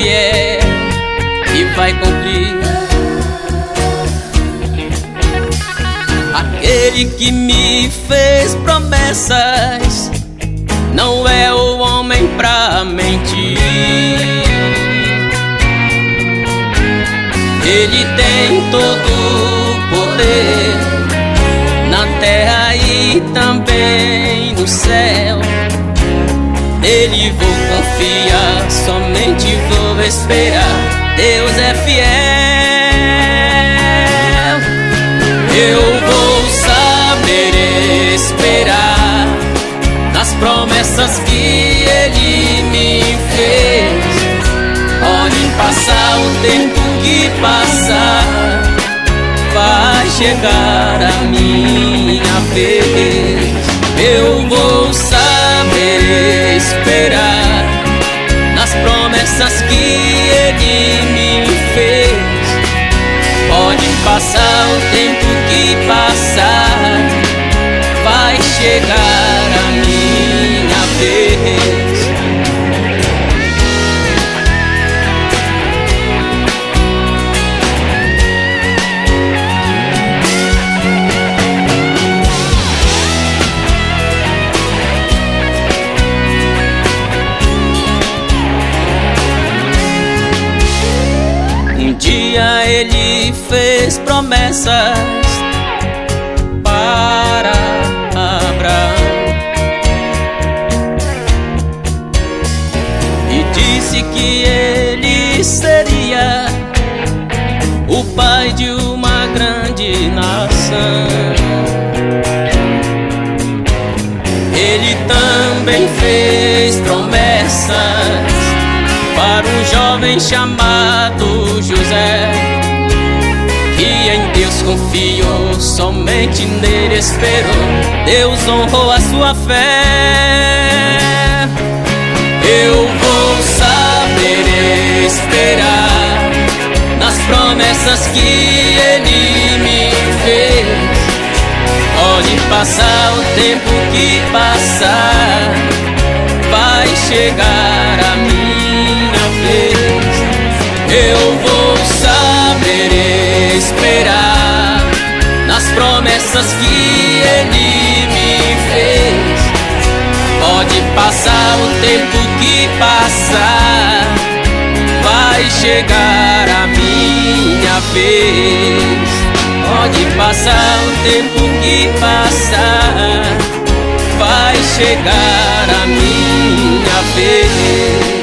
fiel e vai cumprir. Aquele que me fez promessas não é o homem pra mentir. Ele tem todo o poder na terra e também no céu. Nele vou confiar, somente vou esperar. Deus é fiel. Eu vou saber esperar nas promessas que Ele me fez. Pode passar o tempo que passar, vai chegar a minha vez. Eu vou saber esperar nas promessas que Ele me fez. Pode passar o tempo que passar, vai chegar a minha vez. Um dia Ele fez promessas para Abraão e disse que ele seria o pai de uma grande nação. Ele também fez promessas para um jovem chamado José, que em Deus confiou, somente nele esperou. Deus honrou a sua fé. Eu vou saber esperar nas promessas que Ele me fez. Pode passar o tempo que passar, vai chegar a minha vez. Eu vou saber esperar nas promessas que Ele me fez. Pode passar o tempo que passar, vai chegar a minha vez. Pode passar o tempo que passar, vai chegar a minha vez.